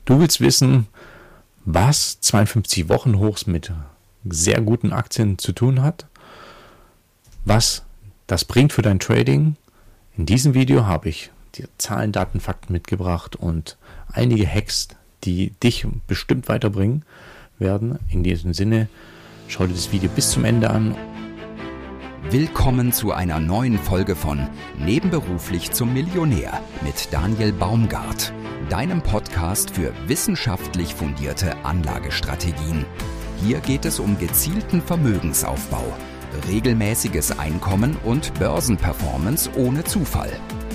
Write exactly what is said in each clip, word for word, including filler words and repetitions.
Du willst wissen, was zweiundfünfzig Wochen Hochs mit sehr guten Aktien zu tun hat, was das bringt für dein Trading. In diesem Video habe ich dir Zahlen, Daten, Fakten mitgebracht und einige Hacks, die dich bestimmt weiterbringen werden. In diesem Sinne, schau dir das Video bis zum Ende an. Willkommen zu einer neuen Folge von Nebenberuflich zum Millionär mit Daniel Baumgart, deinem Podcast für wissenschaftlich fundierte Anlagestrategien. Hier geht es um gezielten Vermögensaufbau, regelmäßiges Einkommen und Börsenperformance ohne Zufall.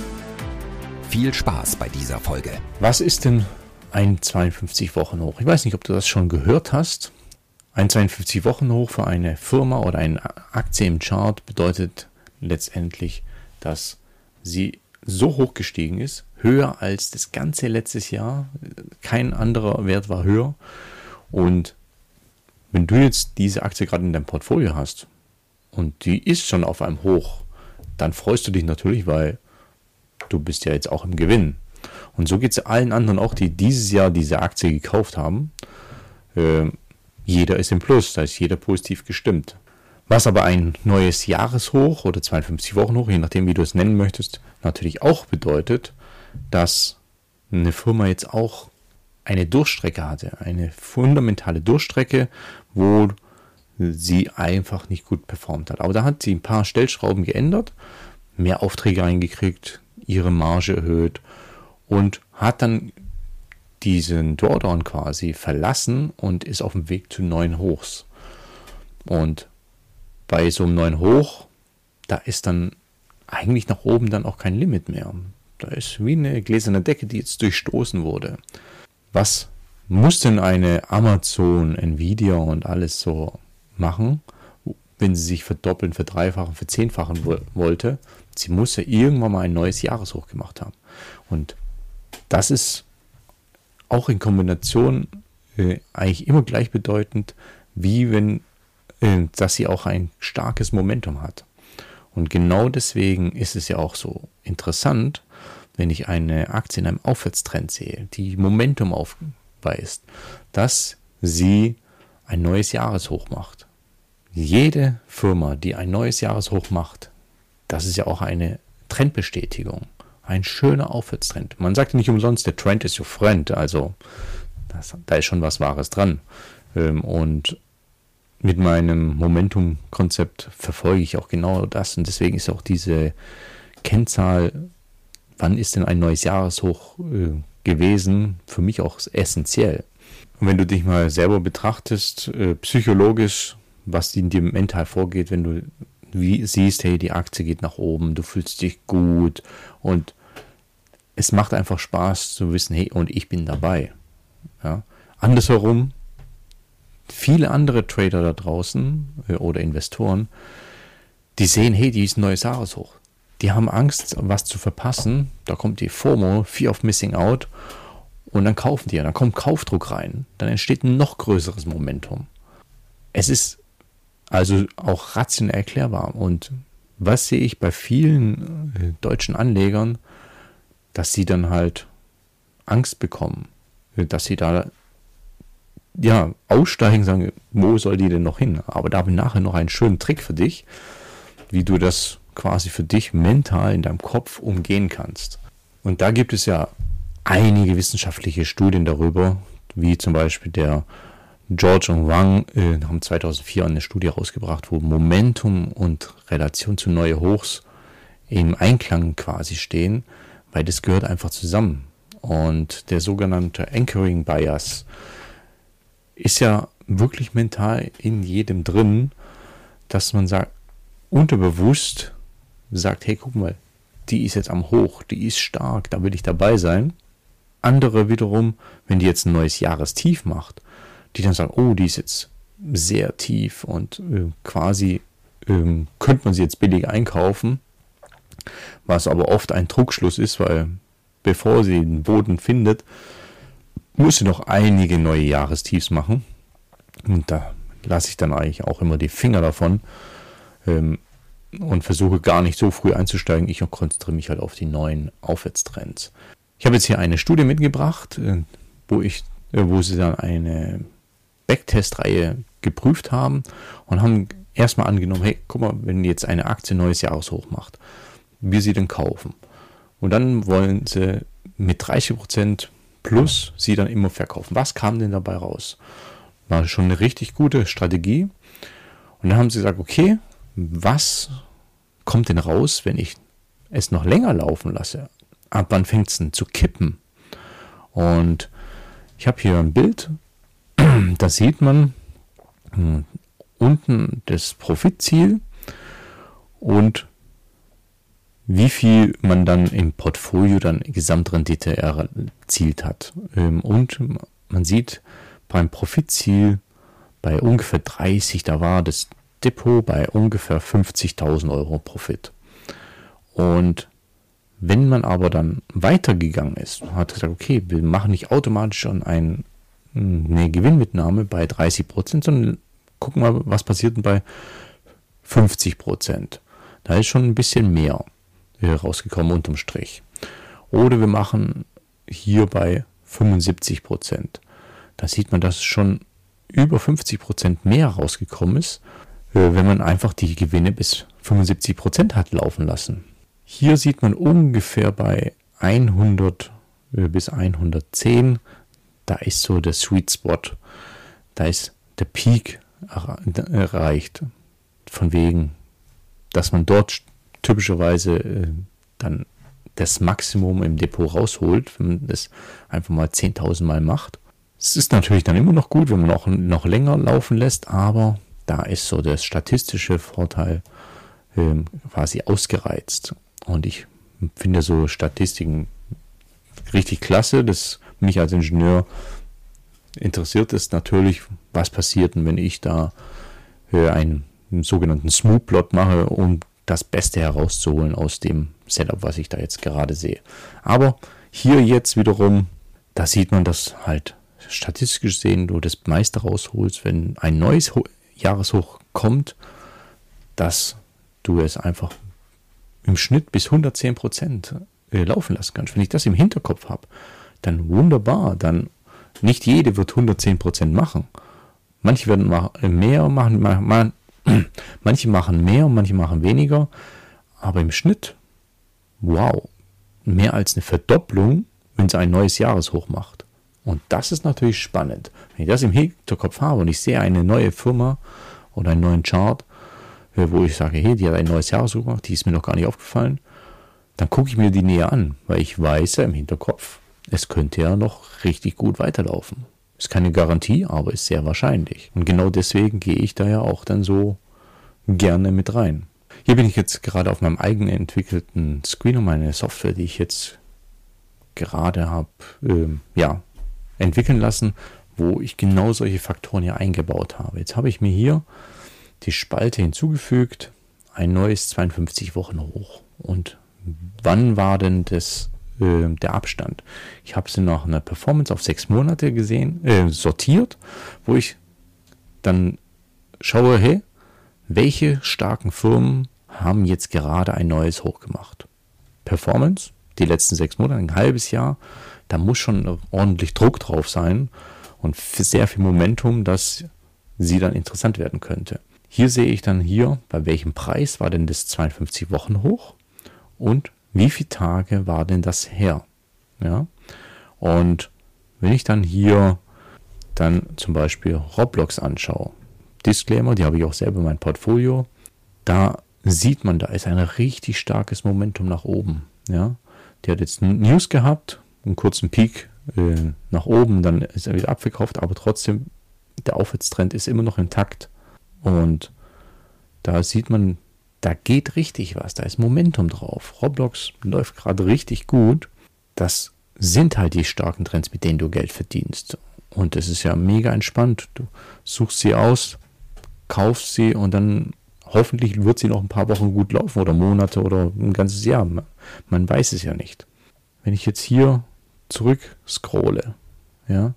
Viel Spaß bei dieser Folge. Was ist denn ein zweiundfünfzig Wochen Hoch? Ich weiß nicht, ob du das schon gehört hast. Ein zweiundfünfzig Wochen Hoch für eine Firma oder eine Aktie im Chart bedeutet letztendlich, dass sie so hoch gestiegen ist, höher als das ganze letztes Jahr. Kein anderer Wert war höher. Und wenn du jetzt diese Aktie gerade in deinem Portfolio hast und die ist schon auf einem Hoch, dann freust du dich natürlich, weil du bist ja jetzt auch im Gewinn. Und so geht es allen anderen auch, die dieses Jahr diese Aktie gekauft haben. Äh, Jeder ist im Plus, da ist jeder positiv gestimmt. Was aber ein neues Jahreshoch oder zweiundfünfzig Wochen Hoch, je nachdem wie du es nennen möchtest, natürlich auch bedeutet, dass eine Firma jetzt auch eine Durchstrecke hatte, eine fundamentale Durchstrecke, wo sie einfach nicht gut performt hat. Aber da hat sie ein paar Stellschrauben geändert, mehr Aufträge reingekriegt, ihre Marge erhöht und hat dann diesen Drawdown quasi verlassen und ist auf dem Weg zu neuen Hochs. Und bei so einem neuen Hoch, da ist dann eigentlich nach oben dann auch kein Limit mehr. Da ist wie eine gläserne Decke, die jetzt durchstoßen wurde. Was muss denn eine Amazon, Nvidia und alles so machen, wenn sie sich verdoppeln, verdreifachen, verzehnfachen wo- wollte? Sie muss ja irgendwann mal ein neues Jahreshoch gemacht haben. Und das ist auch in Kombination äh, eigentlich immer gleichbedeutend, wie wenn, äh, dass sie auch ein starkes Momentum hat. Und genau deswegen ist es ja auch so interessant, wenn ich eine Aktie in einem Aufwärtstrend sehe, die Momentum aufweist, dass sie ein neues Jahreshoch macht. Jede Firma, die ein neues Jahreshoch macht, das ist ja auch eine Trendbestätigung. Ein schöner Aufwärtstrend. Man sagt nicht umsonst, der Trend is your friend. Also das, da ist schon was Wahres dran. Und mit meinem Momentum-Konzept verfolge ich auch genau das. Und deswegen ist auch diese Kennzahl, wann ist denn ein neues Jahreshoch äh, gewesen, für mich auch essentiell. Und wenn du dich mal selber betrachtest, äh, psychologisch, was in dir mental vorgeht, wenn du wie siehst, hey, die Aktie geht nach oben, du fühlst dich gut und es macht einfach Spaß zu wissen, hey, und ich bin dabei. Ja. Andersherum, viele andere Trader da draußen äh, oder Investoren, die sehen, hey, die ist ein neues Jahreshoch. Die haben Angst, was zu verpassen. Da kommt die FOMO, Fear of Missing Out, und dann kaufen die ja, dann kommt Kaufdruck rein. Dann entsteht ein noch größeres Momentum. Es ist also auch rationell erklärbar. Und was sehe ich bei vielen äh, deutschen Anlegern, dass sie dann halt Angst bekommen, dass sie da ja aussteigen, sagen, wo soll die denn noch hin? Aber da habe ich nachher noch einen schönen Trick für dich, wie du das quasi für dich mental in deinem Kopf umgehen kannst. Und da gibt es ja einige wissenschaftliche Studien darüber, wie zum Beispiel der George und Wang äh, haben zweitausendvier eine Studie rausgebracht, wo Momentum und Relation zu neue Hochs im Einklang quasi stehen, weil das gehört einfach zusammen. Und der sogenannte Anchoring Bias ist ja wirklich mental in jedem drin, dass man sagt, unterbewusst sagt, hey, guck mal, die ist jetzt am Hoch, die ist stark, da will ich dabei sein. Andere wiederum, wenn die jetzt ein neues Jahrestief macht, die dann sagen, oh, die ist jetzt sehr tief und äh, quasi äh, könnte man sie jetzt billig einkaufen, was aber oft ein Trugschluss ist, weil bevor sie den Boden findet, muss sie noch einige neue Jahrestiefs machen. Und da lasse ich dann eigentlich auch immer die Finger davon ähm, und versuche gar nicht so früh einzusteigen. Ich konzentriere mich halt auf die neuen Aufwärtstrends. Ich habe jetzt hier eine Studie mitgebracht, wo ich, äh, wo sie dann eine Backtest-Reihe geprüft haben und haben erstmal angenommen, hey, guck mal, wenn jetzt eine Aktie neues Jahreshoch macht, wir sie denn kaufen. Und dann wollen sie mit dreißig Prozent plus sie dann immer verkaufen. Was kam denn dabei raus? War schon eine richtig gute Strategie. Und dann haben sie gesagt, okay, was kommt denn raus, wenn ich es noch länger laufen lasse? Ab wann fängt es denn zu kippen? Und ich habe hier ein Bild, da sieht man mh, unten das Profitziel und wie viel man dann im Portfolio dann Gesamtrendite erzielt hat. Und man sieht beim Profitziel bei ungefähr dreißig, da war das Depot bei ungefähr fünfzigtausend Euro Profit. Und wenn man aber dann weitergegangen ist, hat gesagt, okay, wir machen nicht automatisch schon ein, eine Gewinnmitnahme bei dreißig Prozent, sondern gucken mal, was passiert denn bei fünfzig Prozent. Da ist schon ein bisschen mehr rausgekommen unterm Strich. Oder wir machen hier bei fünfundsiebzig Prozent. Da sieht man, dass schon über fünfzig Prozent mehr rausgekommen ist, wenn man einfach die Gewinne bis fünfundsiebzig Prozent hat laufen lassen. Hier sieht man ungefähr bei hundert bis hundertzehn, da ist so der Sweet Spot, da ist der Peak erreicht, von wegen, dass man dort typischerweise äh, dann das Maximum im Depot rausholt, wenn man das einfach mal zehntausend Mal macht. Es ist natürlich dann immer noch gut, wenn man auch noch länger laufen lässt, aber da ist so der statistische Vorteil äh, quasi ausgereizt. Und ich finde so Statistiken richtig klasse. Das mich als Ingenieur interessiert ist natürlich, was passiert, wenn ich da äh, einen, einen sogenannten Smooth-Plot mache, um das Beste herauszuholen aus dem Setup, was ich da jetzt gerade sehe. Aber hier jetzt wiederum, da sieht man, dass halt statistisch gesehen du das meiste rausholst, wenn ein neues Ho- Jahreshoch kommt, dass du es einfach im Schnitt bis hundertzehn Prozent laufen lassen kannst. Wenn ich das im Hinterkopf habe, dann wunderbar, dann nicht jede wird hundertzehn Prozent machen. Manche werden mehr machen, machen manche machen mehr, manche machen weniger, aber im Schnitt, wow, mehr als eine Verdopplung, wenn sie ein neues Jahreshoch macht. Und das ist natürlich spannend. Wenn ich das im Hinterkopf habe und ich sehe eine neue Firma oder einen neuen Chart, wo ich sage, hey, die hat ein neues Jahreshoch gemacht, die ist mir noch gar nicht aufgefallen, dann gucke ich mir die näher an, weil ich weiß ja im Hinterkopf, es könnte ja noch richtig gut weiterlaufen. Ist keine Garantie, aber ist sehr wahrscheinlich. Und genau deswegen gehe ich da ja auch dann so gerne mit rein. Hier bin ich jetzt gerade auf meinem eigenen entwickelten Screener, meine Software, die ich jetzt gerade habe, ähm, ja, entwickeln lassen, wo ich genau solche Faktoren hier eingebaut habe. Jetzt habe ich mir hier die Spalte hinzugefügt, ein neues zweiundfünfzig Wochen hoch. Und wann war denn das äh, der Abstand? Ich habe sie nach einer Performance auf sechs Monate gesehen, äh, sortiert, wo ich dann schaue, hey, welche starken Firmen haben jetzt gerade ein neues Hoch gemacht? Performance, die letzten sechs Monate, ein halbes Jahr, da muss schon ordentlich Druck drauf sein und sehr viel Momentum, dass sie dann interessant werden könnte. Hier sehe ich dann hier, bei welchem Preis war denn das zweiundfünfzig Wochen hoch und wie viele Tage war denn das her? Ja? Und wenn ich dann hier dann zum Beispiel Roblox anschaue, Disclaimer, die habe ich auch selber in meinem Portfolio, da sieht man, da ist ein richtig starkes Momentum nach oben. Ja? Die hat jetzt News gehabt, einen kurzen Peak äh, nach oben, dann ist er wieder abverkauft, aber trotzdem, der Aufwärtstrend ist immer noch intakt. Und da sieht man, da geht richtig was, da ist Momentum drauf. Roblox läuft gerade richtig gut. Das sind halt die starken Trends, mit denen du Geld verdienst. Und es ist ja mega entspannt. Du suchst sie aus, kaufst sie und dann hoffentlich wird sie noch ein paar Wochen gut laufen oder Monate oder ein ganzes Jahr. Man weiß es ja nicht. Wenn ich jetzt hier zurück scrolle, ja,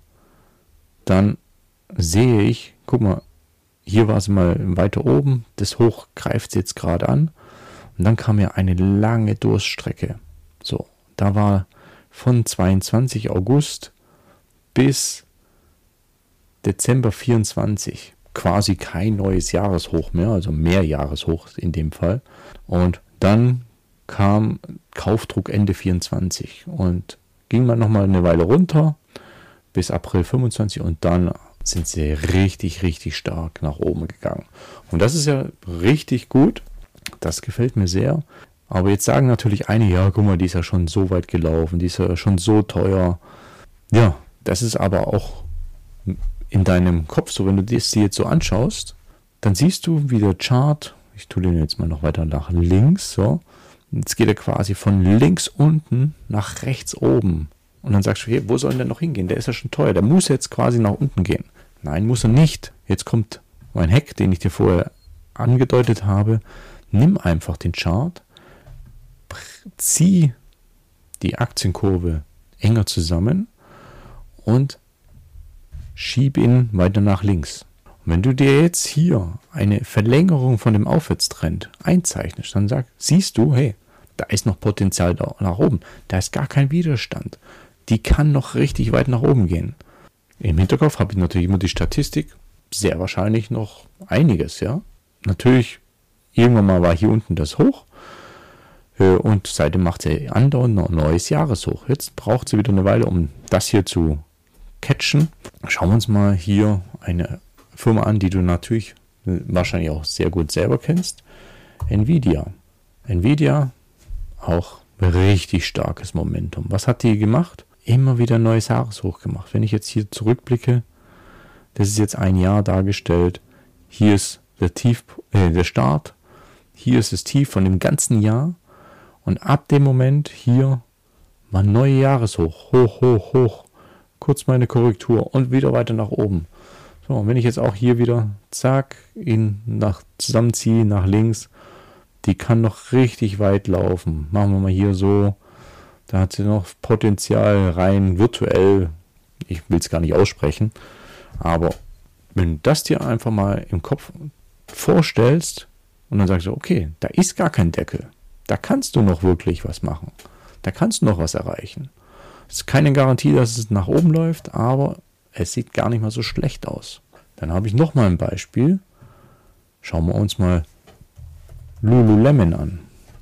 dann sehe ich, guck mal, hier war es mal weiter oben, das Hoch greift jetzt gerade an und dann kam ja eine lange Durststrecke. So, da war von zweiundzwanzig August bis Dezember vierundzwanzig quasi kein neues Jahreshoch mehr, also mehr Jahreshoch in dem Fall. Und dann kam Kaufdruck Ende vierundzwanzig und ging man nochmal eine Weile runter bis April fünfundzwanzig und dann sind sie richtig, richtig stark nach oben gegangen. Und das ist ja richtig gut, das gefällt mir sehr. Aber jetzt sagen natürlich einige, ja, guck mal, die ist ja schon so weit gelaufen, die ist ja schon so teuer. Ja, das ist aber auch in deinem Kopf so, wenn du das dir jetzt so anschaust, dann siehst du, wie der Chart, ich tue den jetzt mal noch weiter nach links, so, jetzt geht er quasi von links unten nach rechts oben. Und dann sagst du, hey, wo soll der noch hingehen? Der ist ja schon teuer, der muss jetzt quasi nach unten gehen. Nein, muss er nicht. Jetzt kommt mein Hack, den ich dir vorher angedeutet habe. Nimm einfach den Chart, zieh die Aktienkurve enger zusammen und schieb ihn weiter nach links. Und wenn du dir jetzt hier eine Verlängerung von dem Aufwärtstrend einzeichnest, dann sag, siehst du, hey, da ist noch Potenzial da nach oben. Da ist gar kein Widerstand. Die kann noch richtig weit nach oben gehen. Im Hinterkopf habe ich natürlich immer die Statistik. Sehr wahrscheinlich noch einiges, ja. Natürlich, irgendwann mal war hier unten das Hoch. Und seitdem macht sie andauernd noch ein neues Jahreshoch. Jetzt braucht sie wieder eine Weile, um das hier zu catchen. Schauen wir uns mal hier eine Firma an, die du natürlich wahrscheinlich auch sehr gut selber kennst. Nvidia. Nvidia, auch richtig starkes Momentum. Was hat die gemacht? Immer wieder ein neues Jahreshoch gemacht. Wenn ich jetzt hier zurückblicke, das ist jetzt ein Jahr dargestellt. Hier ist der Tief, äh, der Start. Hier ist das Tief von dem ganzen Jahr. Und ab dem Moment hier war ein neues Jahreshoch. Hoch, hoch, hoch. Kurz meine Korrektur und wieder weiter nach oben. So, und wenn ich jetzt auch hier wieder, zack, ihn nach, zusammenziehe, nach links, die kann noch richtig weit laufen. Machen wir mal hier so, da hat sie noch Potenzial rein virtuell, ich will es gar nicht aussprechen, aber wenn du das dir einfach mal im Kopf vorstellst und dann sagst du, okay, da ist gar kein Deckel, da kannst du noch wirklich was machen, da kannst du noch was erreichen. Es ist keine Garantie, dass es nach oben läuft, aber es sieht gar nicht mal so schlecht aus. Dann habe ich noch mal ein Beispiel. Schauen wir uns mal Lululemon an.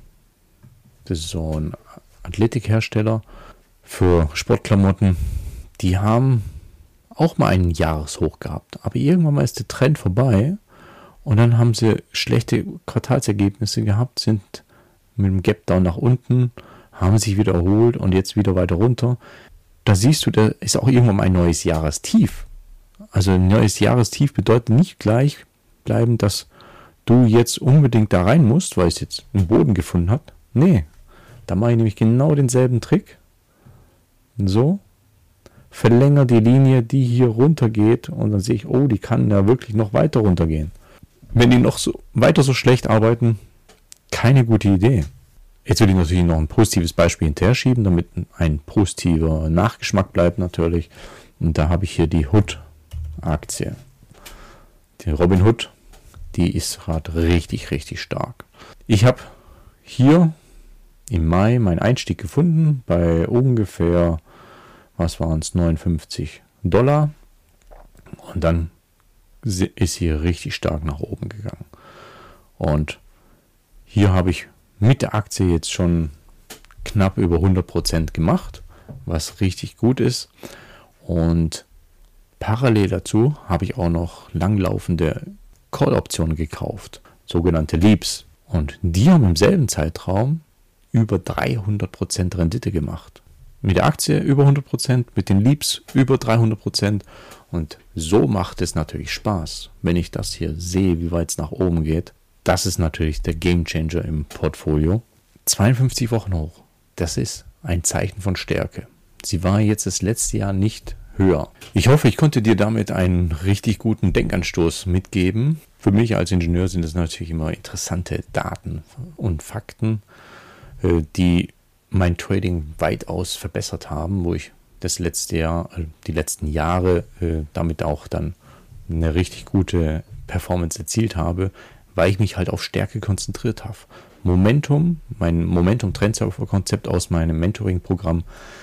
Das ist so ein Athletikhersteller für Sportklamotten. Die haben auch mal einen Jahreshoch gehabt. Aber irgendwann mal ist der Trend vorbei und dann haben sie schlechte Quartalsergebnisse gehabt, sind mit dem Gap Down nach unten, haben sich wieder erholt und jetzt wieder weiter runter. Da siehst du, da ist auch irgendwann mal ein neues Jahrestief. Also ein neues Jahrestief bedeutet nicht gleich bleiben, dass du jetzt unbedingt da rein musst, weil es jetzt einen Boden gefunden hat. Nee, da mache ich nämlich genau denselben Trick. So, verlängere die Linie, die hier runter geht und dann sehe ich, oh, die kann ja wirklich noch weiter runtergehen. Wenn die noch so weiter so schlecht arbeiten, keine gute Idee. Jetzt will ich natürlich noch ein positives Beispiel hinterher schieben, damit ein positiver Nachgeschmack bleibt natürlich. Und da habe ich hier die Hood-Aktie. Die Robinhood, die ist gerade richtig, richtig stark. Ich habe hier im Mai meinen Einstieg gefunden bei ungefähr, was waren es, neunundfünfzig Dollar. Und dann ist sie richtig stark nach oben gegangen. Und hier habe ich mit der Aktie jetzt schon knapp über hundert Prozent gemacht, was richtig gut ist. Und parallel dazu habe ich auch noch langlaufende Call-Optionen gekauft, sogenannte Leaps. Und die haben im selben Zeitraum über dreihundert Prozent Rendite gemacht. Mit der Aktie über hundert Prozent, mit den Leaps über dreihundert Prozent. Und so macht es natürlich Spaß, wenn ich das hier sehe, wie weit es nach oben geht. Das ist natürlich der Gamechanger im Portfolio. zweiundfünfzig Wochen hoch. Das ist ein Zeichen von Stärke. Sie war jetzt das letzte Jahr nicht höher. Ich hoffe, ich konnte dir damit einen richtig guten Denkanstoß mitgeben. Für mich als Ingenieur sind das natürlich immer interessante Daten und Fakten, die mein Trading weitaus verbessert haben, wo ich das letzte Jahr, die letzten Jahre damit auch dann eine richtig gute Performance erzielt habe, weil ich mich halt auf Stärke konzentriert habe. Momentum, mein Momentum-Trendsurfer-Konzept aus meinem Mentoring-Programm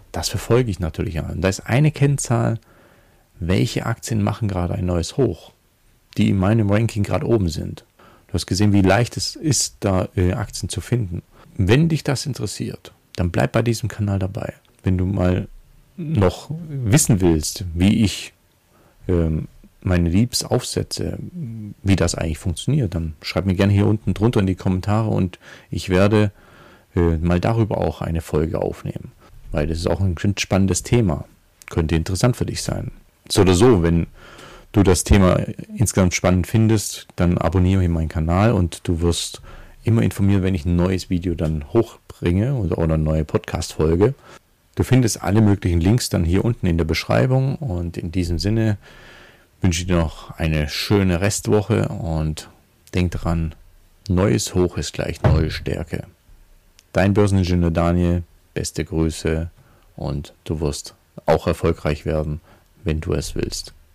Das verfolge ich natürlich. Und da ist eine Kennzahl, welche Aktien machen gerade ein neues Hoch, die in meinem Ranking gerade oben sind. Du hast gesehen, wie leicht es ist, da äh, Aktien zu finden. Wenn dich das interessiert, dann bleib bei diesem Kanal dabei. Wenn du mal noch wissen willst, wie ich ähm, meine Leads aufsetze, wie das eigentlich funktioniert, dann schreib mir gerne hier unten drunter in die Kommentare und ich werde äh, mal darüber auch eine Folge aufnehmen. Weil das ist auch ein spannendes Thema. Könnte interessant für dich sein. So oder so, wenn du das Thema insgesamt spannend findest, dann abonniere meinen Kanal und du wirst immer informiert, wenn ich ein neues Video dann hochbringe oder, oder eine neue Podcast-Folge. Du findest alle möglichen Links dann hier unten in der Beschreibung und in diesem Sinne wünsche ich dir noch eine schöne Restwoche und denk dran, neues Hoch ist gleich neue Stärke. Dein Börseningenieur Daniel, beste Grüße und du wirst auch erfolgreich werden, wenn du es willst.